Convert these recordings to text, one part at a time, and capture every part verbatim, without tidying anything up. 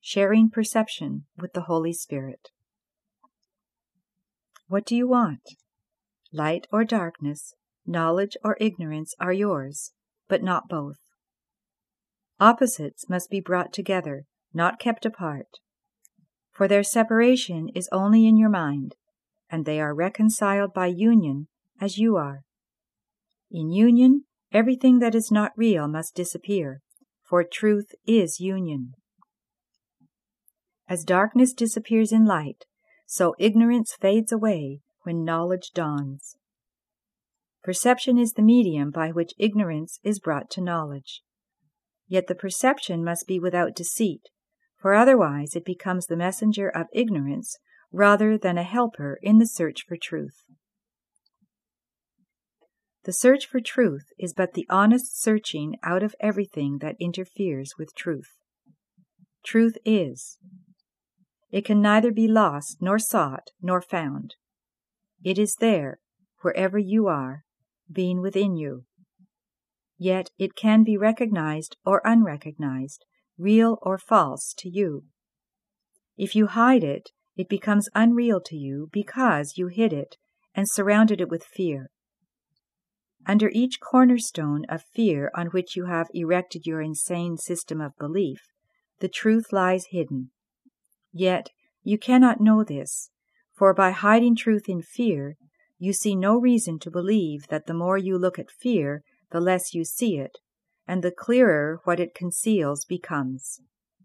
sharing perception with the Holy Spirit. What do you want? Light or darkness, knowledge or ignorance are yours, but not both. Opposites must be brought together, not kept apart. For their separation is only in your mind, and they are reconciled by union as you are. In union, everything that is not real must disappear, for truth is union. As darkness disappears in light, so ignorance fades away when knowledge dawns. Perception is the medium by which ignorance is brought to knowledge. Yet the perception must be without deceit, for otherwise it becomes the messenger of ignorance rather than a helper in the search for truth. The search for truth is but the honest searching out of everything that interferes with truth. Truth is. It can neither be lost, nor sought, nor found. It is there, wherever you are, being within you. Yet it can be recognized or unrecognized, real or false to you. If you hide it, it becomes unreal to you because you hid it and surrounded it with fear. Under each cornerstone of fear on which you have erected your insane system of belief, the truth lies hidden. Yet you cannot know this, for by hiding truth in fear, you see no reason to believe that the more you look at fear, the less you see it, and the clearer what it conceals becomes.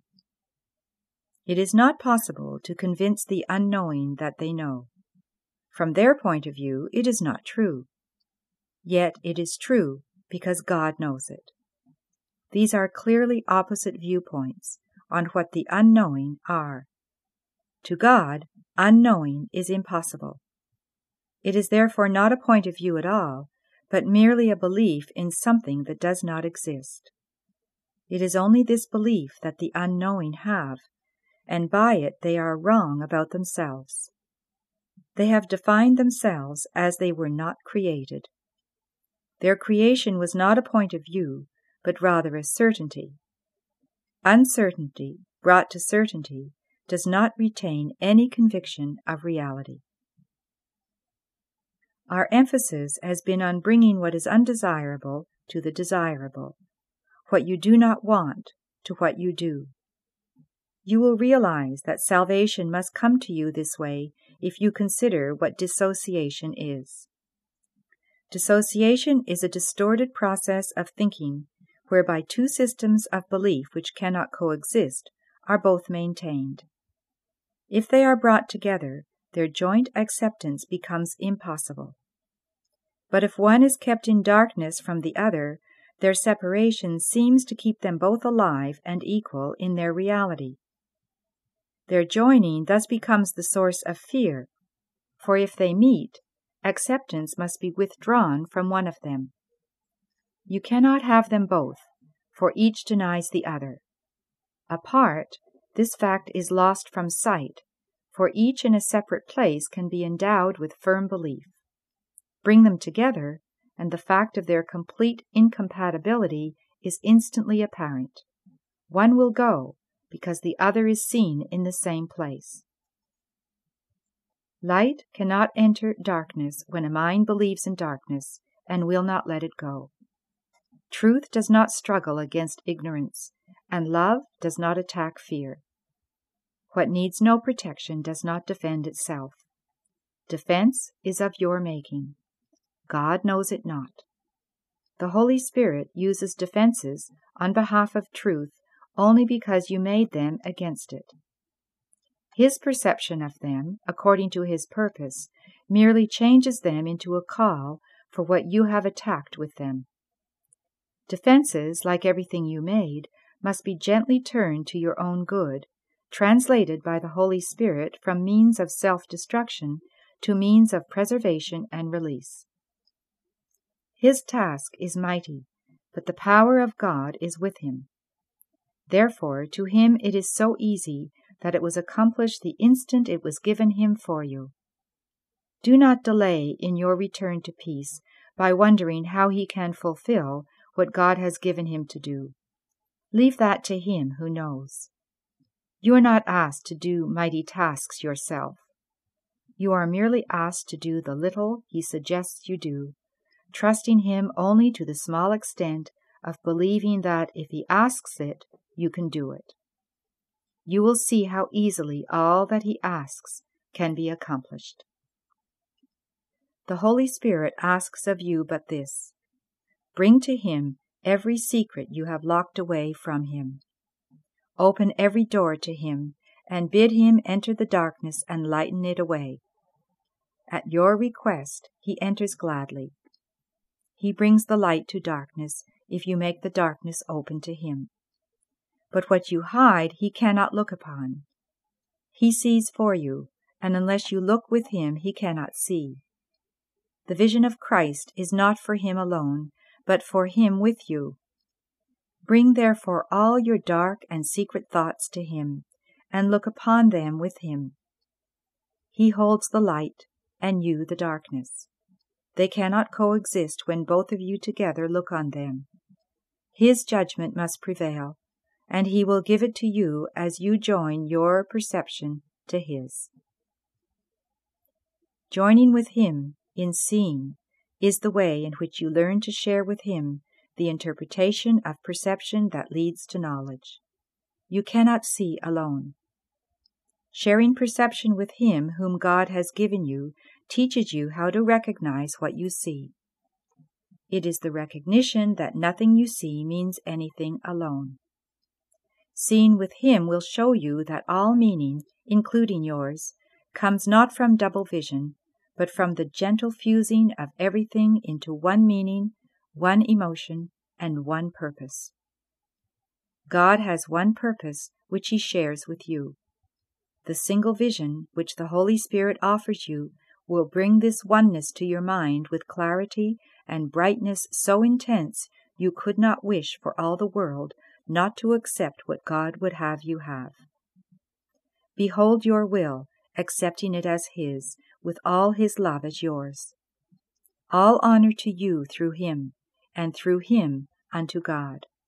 It is not possible to convince the unknowing that they know. From their point of view, it is not true. Yet it is true because God knows it. These are clearly opposite viewpoints on what the unknowing are. To God, unknowing is impossible. It is therefore not a point of view at all, but merely a belief in something that does not exist. It is only this belief that the unknowing have, and by it they are wrong about themselves. They have defined themselves as they were not created. Their creation was not a point of view, but rather a certainty. Uncertainty, brought to certainty, does not retain any conviction of reality. Our emphasis has been on bringing what is undesirable to the desirable, what you do not want to what you do. You will realize that salvation must come to you this way if you consider what dissociation is. Dissociation is a distorted process of thinking whereby two systems of belief which cannot coexist are both maintained. If they are brought together, their joint acceptance becomes impossible. But if one is kept in darkness from the other, their separation seems to keep them both alive and equal in their reality. Their joining thus becomes the source of fear, for if they meet, acceptance must be withdrawn from one of them. You cannot have them both, for each denies the other. Apart, this fact is lost from sight, for each in a separate place can be endowed with firm belief. Bring them together, and the fact of their complete incompatibility is instantly apparent. One will go, because the other is seen in the same place. Light cannot enter darkness when a mind believes in darkness and will not let it go. Truth does not struggle against ignorance, and love does not attack fear. What needs no protection does not defend itself. Defense is of your making. God knows it not. The Holy Spirit uses defenses on behalf of truth only because you made them against it. His perception of them, according to his purpose, merely changes them into a call for what you have attacked with them. Defenses, like everything you made, must be gently turned to your own good, translated by the Holy Spirit from means of self-destruction to means of preservation and release. His task is mighty, but the power of God is with him. Therefore, to him it is so easy that it was accomplished the instant it was given him for you. Do not delay in your return to peace by wondering how he can fulfill what God has given him to do. Leave that to him who knows. You are not asked to do mighty tasks yourself. You are merely asked to do the little he suggests you do, trusting him only to the small extent of believing that if he asks it, you can do it. You will see how easily all that he asks can be accomplished. The Holy Spirit asks of you but this: bring to him every secret you have locked away from him. Open every door to him, and bid him enter the darkness and lighten it away. At your request, he enters gladly. He brings the light to darkness if you make the darkness open to him. But what you hide he cannot look upon. He sees for you, and unless you look with him he cannot see. The vision of Christ is not for him alone, but for him with you. Bring therefore all your dark and secret thoughts to him, and look upon them with him. He holds the light, and you the darkness. They cannot coexist when both of you together look on them. His judgment must prevail, and he will give it to you as you join your perception to his. Joining with him in seeing is the way in which you learn to share with him the interpretation of perception that leads to knowledge. You cannot see alone. Sharing perception with him whom God has given you teaches you how to recognize what you see. It is the recognition that nothing you see means anything alone. Seeing with him will show you that all meaning, including yours, comes not from double vision, but from the gentle fusing of everything into one meaning, one emotion, and one purpose. God has one purpose which he shares with you. The single vision which the Holy Spirit offers you will bring this oneness to your mind with clarity and brightness so intense you could not wish for all the world not to accept what God would have you have. Behold your will, accepting it as his, with all his love as yours. All honor to you through him, and through him unto God.